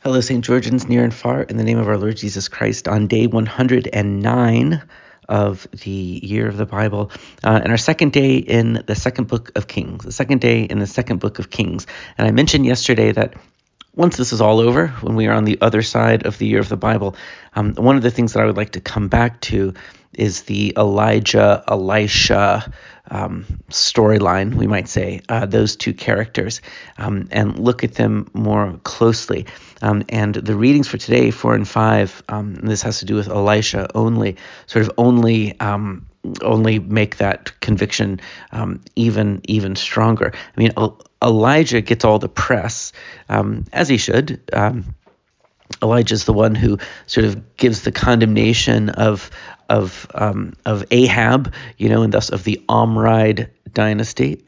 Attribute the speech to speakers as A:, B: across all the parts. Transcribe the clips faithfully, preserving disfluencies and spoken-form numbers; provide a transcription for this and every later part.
A: Hello, Saint Georgians near and far, in the name of our Lord Jesus Christ, on day one hundred nine of the year of the Bible, uh, and our second day in the second book of Kings, the second day in the second book of Kings. And I mentioned yesterday that once this is all over, when we are on the other side of the year of the Bible, um, one of the things that I would like to come back to is the Elijah, Elisha um, storyline, we might say, uh, those two characters, um, and look at them more closely. Um, and the readings for today, four and five, um, and this has to do with Elisha only, sort of only um, only make that conviction um, even even stronger. I mean, El- Elijah gets all the press, um, as he should. Um, Elijah is the one who sort of gives the condemnation of of um, of Ahab, you know, and thus of the Omride dynasty.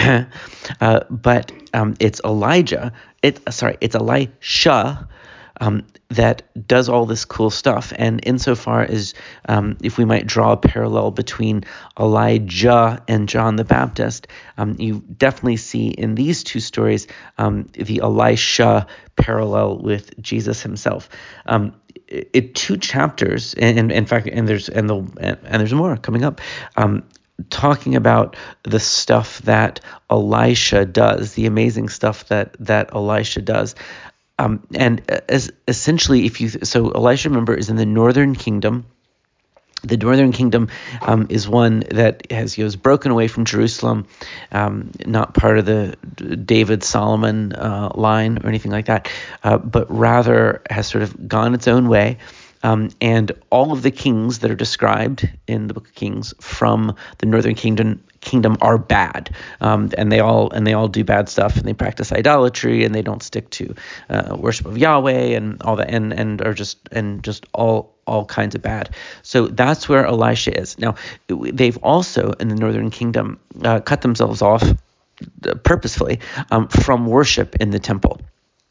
A: uh, but um, it's Elijah. It sorry, it's Elisha. Um, that does all this cool stuff. And insofar as um, if we might draw a parallel between Elijah and John the Baptist, um, you definitely see in these two stories um, the Elisha parallel with Jesus himself. Um, it, it two chapters, and, and in fact, and there's and the and, and there's more coming up. Um, talking about the stuff that Elisha does, the amazing stuff that that Elisha does. Um, and as essentially, if you so Elisha, remember, is in the northern kingdom. The northern kingdom um, is one that has you know, is broken away from Jerusalem, um, not part of the David Solomon uh, line or anything like that, uh, but rather has sort of gone its own way. Um, and all of the kings that are described in the Book of Kings from the northern kingdom kingdom are bad, um, and they all and they all do bad stuff, and they practice idolatry, and they don't stick to uh, worship of Yahweh and all that, and and are just and just all all kinds of bad. So that's where Elisha is. Now, they've also in the northern kingdom uh, cut themselves off purposefully um, from worship in the temple.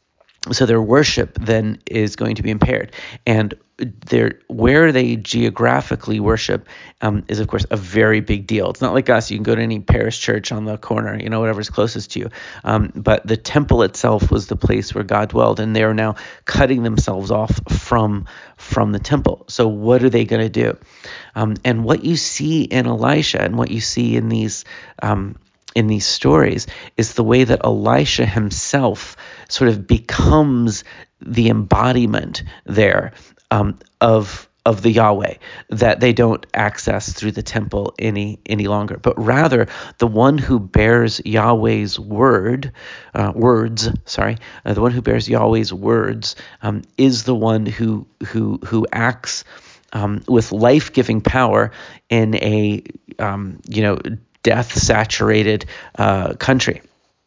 A: So their worship then is going to be impaired, and their where they geographically worship um, is, of course, a very big deal. It's not like us; you can go to any parish church on the corner, you know, whatever's closest to you. Um, but the temple itself was the place where God dwelled, and they are now cutting themselves off from from the temple. So what are they going to do? Um, and what you see in Elisha, and what you see in these. Um, in these stories is the way that Elisha himself sort of becomes the embodiment there um, of of the Yahweh that they don't access through the temple any any longer, but rather the one who bears Yahweh's word, uh, words, sorry, uh, the one who bears Yahweh's words um, is the one who who who acts um, with life-giving power in a um, you know. death-saturated uh, country.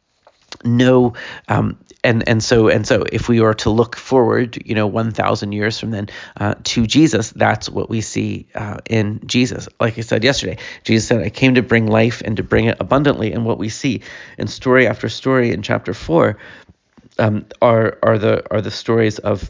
A: No, um, and and so and so, if we were to look forward, you know, one thousand years from then uh, to Jesus, that's what we see uh, in Jesus. Like I said yesterday, Jesus said, "I came to bring life and to bring it abundantly." And what we see in story after story in chapter four um, are are the are the stories of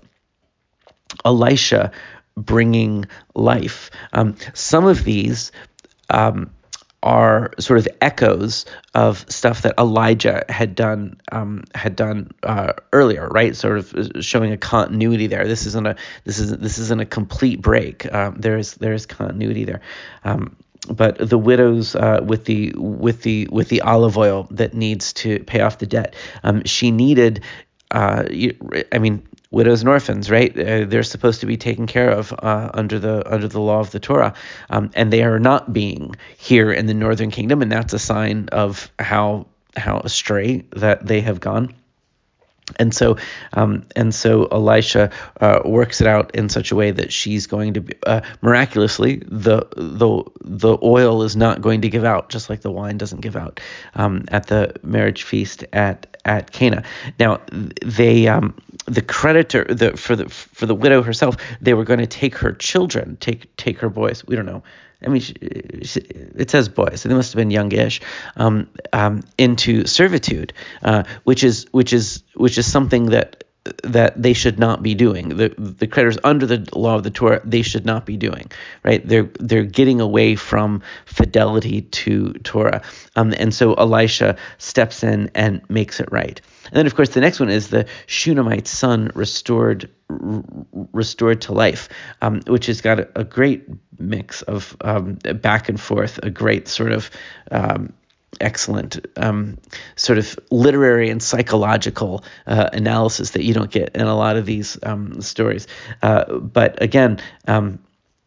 A: Elisha bringing life. Um, some of these. Um, are sort of echoes of stuff that Elijah had done um, had done uh, earlier, right? Sort of showing a continuity there. This isn't a this isn't this isn't a complete break. Um, there is there is continuity there. Um, but the widows uh, with the with the with the olive oil that needs to pay off the debt, um, she needed. Uh, I mean. Widows and orphans, right? Uh, they're supposed to be taken care of uh, under the under the law of the Torah, um, and they are not being here in the northern kingdom, and that's a sign of how how astray that they have gone. And so, um, and so Elisha uh, works it out in such a way that she's going to be uh, miraculously the the the oil is not going to give out, just like the wine doesn't give out um, at the marriage feast at at Cana. Now, they um, the creditor the for the for the widow herself, they were going to take her children, take take her boys. We don't know. I mean, she, she, it says boys, so they must have been youngish, um, um, into servitude, uh, which is which is which is something that that they should not be doing. The the creditors under the law of the Torah, they should not be doing, right? They're they're getting away from fidelity to Torah. Um, and so Elisha steps in and makes it right. And then, of course, the next one is the Shunammite's son restored r- restored to life, um, which has got a, a great mix of um, back and forth, a great sort of um, excellent um, sort of literary and psychological uh, analysis that you don't get in a lot of these um, stories. Uh, but again, um,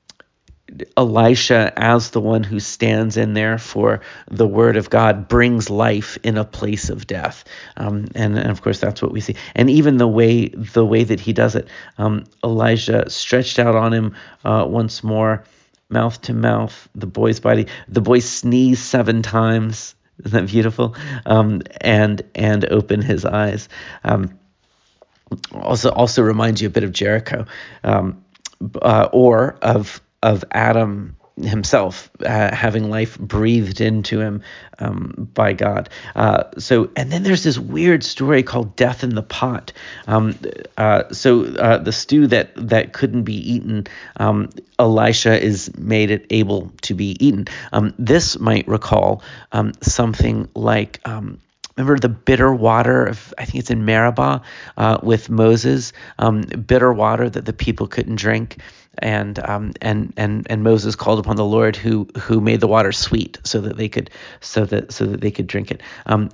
A: Elisha, as the one who stands in there for the word of God, brings life in a place of death, um, and, and of course that's what we see. And even the way the way that he does it, um, Elijah stretched out on him uh, once more, mouth to mouth. The boy's body. The boy sneezed seven times. Isn't that beautiful? Um, and and open his eyes. Um, also also reminds you a bit of Jericho, um, uh, or of of Adam himself uh, having life breathed into him um, by God. Uh, so, and then there's this weird story called Death in the Pot. Um, uh, so uh, the stew that that couldn't be eaten, um, Elisha is made it able to be eaten. Um, this might recall um, something like. Um, Remember the bitter water of, I think it's in Meribah uh, with Moses, um, bitter water that the people couldn't drink. And um, and and and Moses called upon the Lord, who who made the water sweet, so that they could so that so that they could drink it. Um,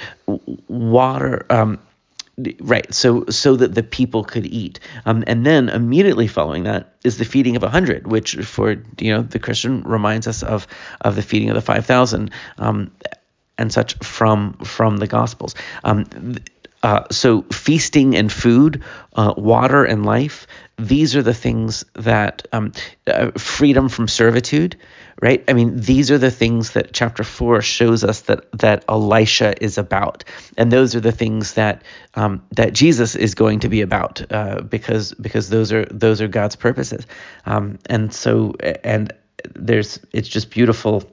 A: water, um, right? So so that the people could eat. Um, and then immediately following that is the feeding of a hundred, which for you know the Christian reminds us of of the feeding of the five thousand. Um, and such from from the Gospels. Um, uh, so feasting and food, uh, water and life, these are the things that, um, uh, freedom from servitude, right? I mean, these are the things that chapter four shows us that that Elisha is about. And those are the things that um, that Jesus is going to be about, uh, because because those are those are God's purposes. Um, and so, and there's, it's just beautiful.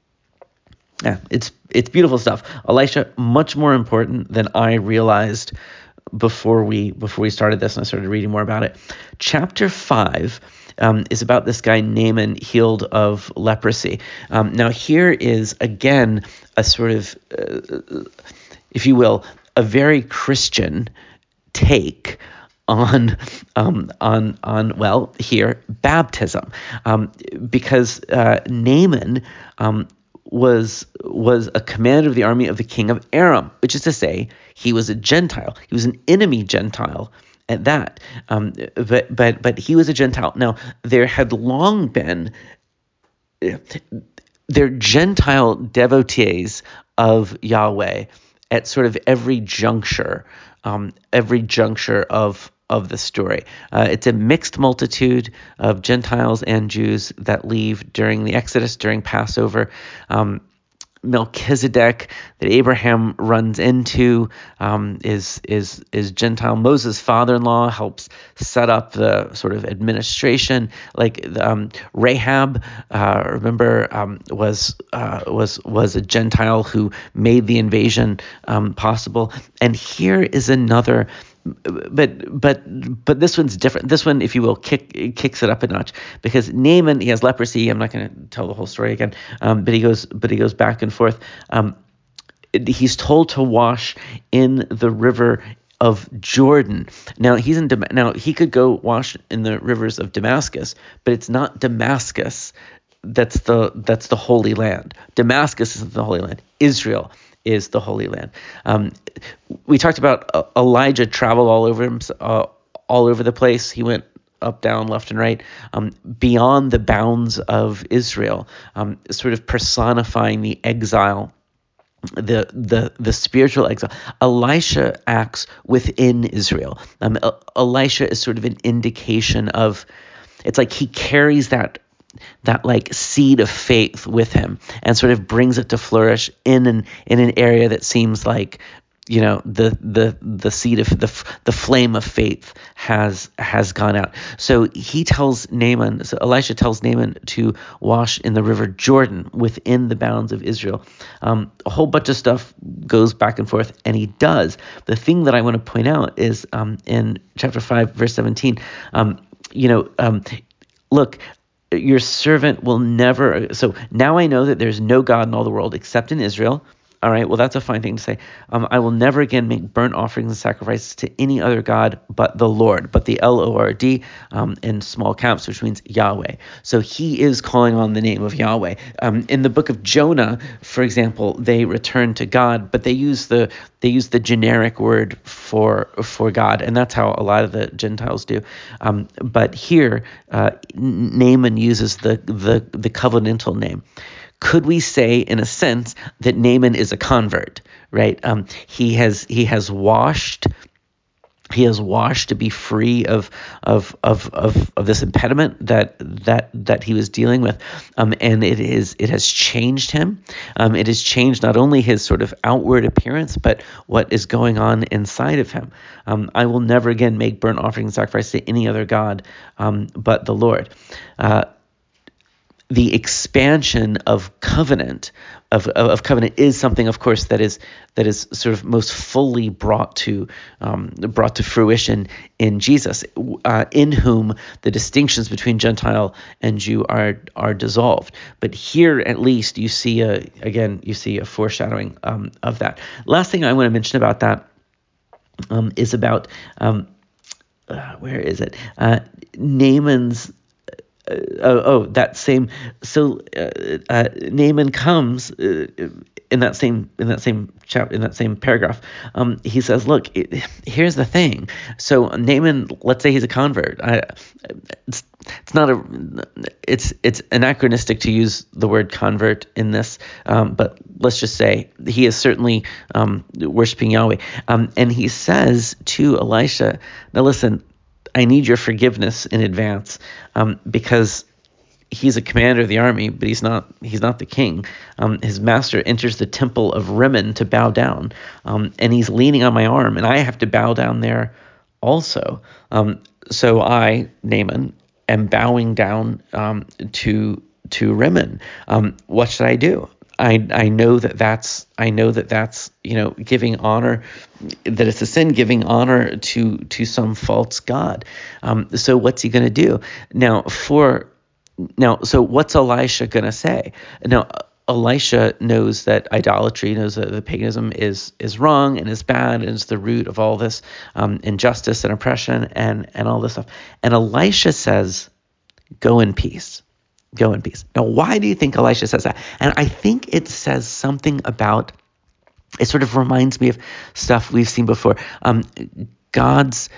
A: Yeah, it's it's beautiful stuff. Elisha, much more important than I realized before we before we started this and I started reading more about it. Chapter five um, is about this guy Naaman healed of leprosy. Um, now here is again a sort of, uh, if you will, a very Christian take on um, on on well here baptism, um, because uh, Naaman. Um, was was a commander of the army of the king of Aram, which is to say, he was a Gentile. He was an enemy Gentile at that. Um, but but but he was a Gentile. Now there had long been there Gentile devotees of Yahweh at sort of every juncture, um, every juncture of of the story. Uh, it's a mixed multitude of Gentiles and Jews that leave during the Exodus, during Passover. Um, Melchizedek that Abraham runs into um, is is is Gentile. Moses' father-in-law helps set up the sort of administration. Like um, Rahab, uh, remember, um, was uh, was was a Gentile who made the invasion um, possible. And here is another. But but but this one's different. This one, if you will, kick kicks it up a notch, because Naaman, he has leprosy. I'm not going to tell the whole story again, um, but he goes but he goes back and forth. Um, he's told to wash in the river of Jordan. Now he's in Dam- now he could go wash in the rivers of Damascus, but it's not Damascus. That's the that's the Holy Land. Damascus isn't the Holy Land. Israel is the Holy Land. Um, we talked about uh, Elijah traveled all over him, uh, all over the place. He went up, down, left, and right, um, beyond the bounds of Israel, um, sort of personifying the exile, the the the spiritual exile. Elisha acts within Israel. Um, Elisha is sort of an indication of. It's like he carries that. that like seed of faith with him and sort of brings it to flourish in an in an area that seems like you know, the the the seed of the the flame of faith has has gone out. So he tells Naaman, so Elisha tells Naaman to wash in the river Jordan within the bounds of Israel. Um, a whole bunch of stuff goes back and forth, and he does. The thing that I want to point out is um, in chapter five, verse seventeen. Um, you know, um, look. Your servant will never. So now I know that there's no God in all the world except in Israel. All right, well, that's a fine thing to say. Um, I will never again make burnt offerings and sacrifices to any other God but the Lord, but the L O R D um, in small caps, which means Yahweh. So he is calling on the name of Yahweh. Um, in the book of Jonah, for example, they return to God, but they use the they use the generic word for for God, and that's how a lot of the Gentiles do. Um, but here, uh, Naaman uses the the the covenantal name. Could we say, in a sense, that Naaman is a convert, right? Um, he has he has washed, he has washed to be free of of of of, of this impediment that that that he was dealing with, um, and it is it has changed him. Um, it has changed not only his sort of outward appearance, but what is going on inside of him. Um, I will never again make burnt offering and sacrifice to any other god um, but the Lord. Uh, The expansion of covenant of, of of covenant is something, of course, that is that is sort of most fully brought to um, brought to fruition in Jesus, uh, in whom the distinctions between Gentile and Jew are are dissolved. But here, at least, you see a again you see a foreshadowing um, of that. Last thing I want to mention about that um, is about um, uh, where is it? Uh, Naaman's. Uh, oh, oh, that same. So uh, uh, Naaman comes uh, in that same in that same chap in that same paragraph. Um, he says, "Look, it, here's the thing. So Naaman, let's say he's a convert. I, it's it's not a it's it's anachronistic to use the word convert in this, um, but let's just say he is certainly um, worshiping Yahweh. Um, and he says to Elisha, now listen." I need your forgiveness in advance um, because he's a commander of the army, but he's not he's not the king. Um, his master enters the temple of Rimmon to bow down, um, and he's leaning on my arm, and I have to bow down there also. Um, so I, Naaman, am bowing down um, to to Rimmon. Um, what should I do? I I know that that's I know that that's you know giving honor, that it's a sin giving honor to to some false god. Um, so what's he going to do now? For now, so what's Elisha going to say now? Elisha knows that idolatry, knows that the paganism is is wrong and is bad and is the root of all this um, injustice and oppression and and all this stuff. And Elisha says, "Go in peace." Go in peace. Now, why do you think Elisha says that? And I think it says something about, it sort of reminds me of stuff we've seen before. Um, God's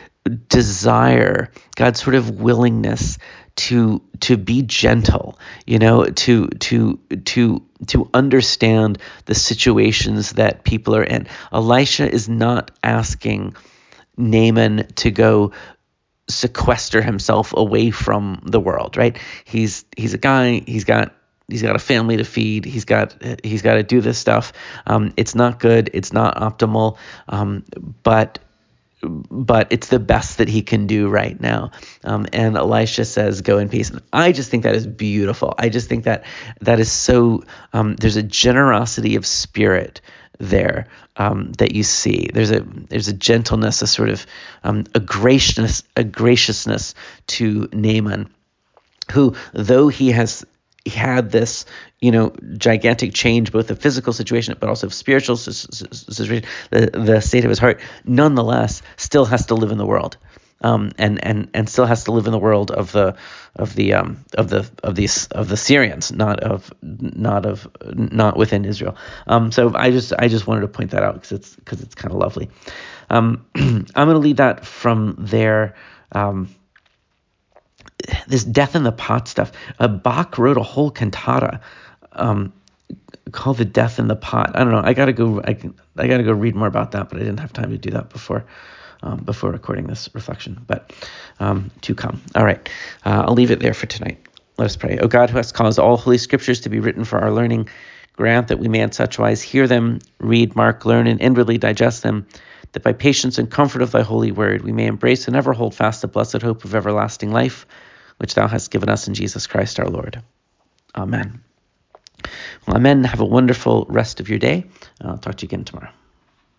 A: desire, God's sort of willingness to to be gentle, you know, to to to to understand the situations that people are in. Elisha is not asking Naaman to go sequester himself away from the world, right? He's he's a guy, he's got he's got a family to feed, he's got he's got to do this stuff. Um, it's not good, it's not optimal, um, but but it's the best that he can do right now. Um, and Elisha says, "Go in peace." And I just think that is beautiful. I just think that that is so. Um, there's a generosity of spirit there um, that you see. There's a there's a gentleness, a sort of um, a graciousness, a graciousness to Naaman, who, though he has had this, you know, gigantic change, both the physical situation, but also spiritual situation, the, the state of his heart, nonetheless, still has to live in the world, um, and and and still has to live in the world of the of the um, of the of these of the Syrians, not of not of not within Israel. Um, so I just I just wanted to point that out because it's because it's kind of lovely. Um, I'm going to leave that from there. Um, This death in the pot stuff. Uh, Bach wrote a whole cantata um, called "The Death in the Pot." I don't know. I gotta go. I, can, I gotta go read more about that, but I didn't have time to do that before um, before recording this reflection. But um, to come. All right. Uh, I'll leave it there for tonight. Let us pray. O God, who hast caused all holy scriptures to be written for our learning, Grant that we may in such wise hear them, read, mark, learn, and inwardly digest them, that by patience and comfort of thy holy word we may embrace and ever hold fast the blessed hope of everlasting life, which thou hast given us in Jesus Christ our Lord. Amen. Well, amen. Have a wonderful rest of your day. I'll talk to you again tomorrow.